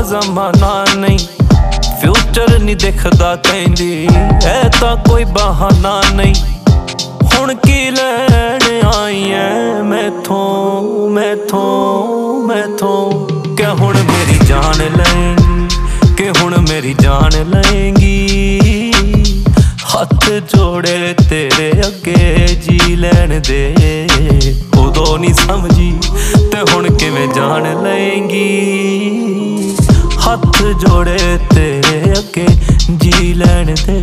ਜ਼ਮਾਨਾ ਨਹੀਂ, ਫਿਊਚਰ ਨਹੀਂ ਦਿਖਦਾ ਕਹਿੰਦੀ ਐ ਤਾਂ ਕੋਈ ਬਹਾਨਾ ਨਹੀਂ। ਹੁਣ ਕੀ ਲੈਣ ਆਈ ਐ ਮੈਥੋਂ ਮੈਥੋਂ ਮੈਥੋਂ, ਕਿ ਹੁਣ ਮੇਰੀ ਜਾਨ ਲਏਂਗੀ, ਕਿ ਹੁਣ ਮੇਰੀ ਜਾਨ ਲਏਂਗੀ। ਹੱਥ ਜੋੜੇ ਤੇਰੇ ਅੱਗੇ ਜੀ ਲੈਣ ਦੇ, ਉਦੋਂ ਨਹੀਂ ਸਮਝੀ ਤੇ ਹੁਣ ਕਿਵੇਂ ਜਾਣ ਲਏਂਗੀ। ਹੱਥ ਜੋੜੇ ਤੇਰੇ ਅੱਗੇ ਜੀ ਲੈਣ ਦੇ।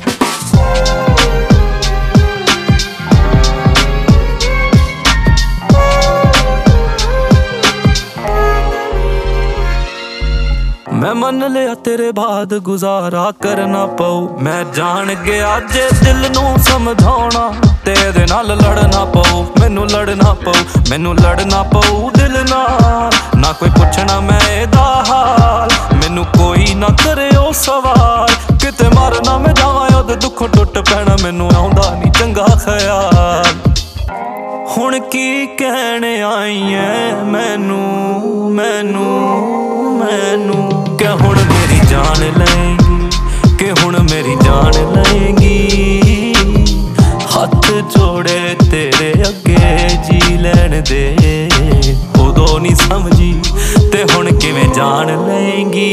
मैं मन लिया तेरे बाद गुजारा करना पऊ, मैं जान गया जे दिल नू समझाउणा तेरे नाल लड़ना पऊ। मैनू लड़ना पऊ, मैनू लड़ना पऊ दिल नाल, ना कोई पुछना मैं एदा हाल, मैनू कोई ना करे ओ सवाल। किते मर ना मैं जावां ओदे दुखों टुट पैना, मैनू आउंदा नहीं चंगा ख्याल। हुण की कहने आई ऐ मैनू मैनू मैनू, कि हुण मेरी जान लएंगी, कि हुण मेरी जान लएंगी। हथ जोड़े तेरे अगे जी लैण दे, उदों नहीं समझी ते हुण किवें जान लएंगी।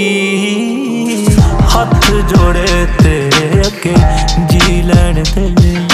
हथ जोड़े तेरे अगे जी लैण दे।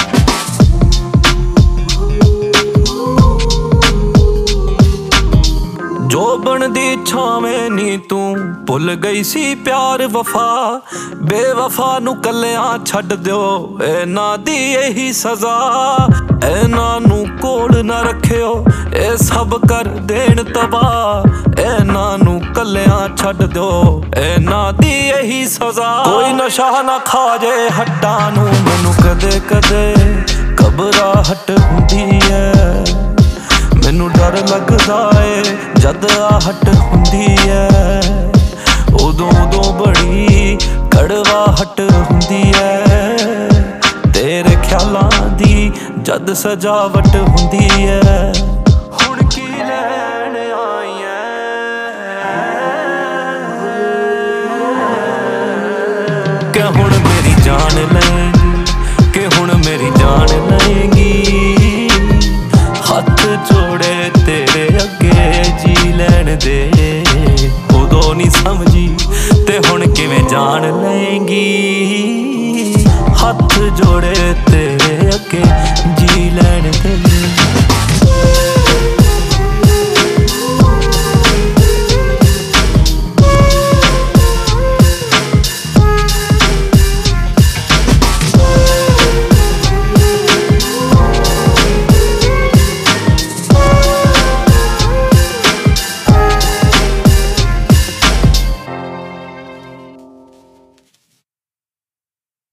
जो बनदी छावें नी तू भुल गई सी प्यार वफा, बेवफा नू कल्लियां छड्ड दिओ इन्हां दी यही सजा। इन्हां नू कोल ना रखियो ए सब कर देण तबाह, इन्हां नू कल्लियां छड्ड दिओ इन्हां दी यही सजा। कोई नशा ना खा जे हट्टां नू, मैनू कदे कदे घबराहट हुंदी ऐ। मैनू डर लगदा ए जद आहट हुंदी ऐ, उदों उदों बड़ी कड़वाहट हुंदी ऐ। तेरे ख्यालां दी जद सजावट हुंदी ऐ। हुण की लैण आई ऐ, कि हुण मेरी जान लएंगी, कि हुण मेरी जान लएंगी। हथ जोड़े तेरे अगे जी लैण दे, उदों नहीं समझी ते हुण किवें जान लएंगी। हथ जोड़े तेरे अगे जी लैण दे।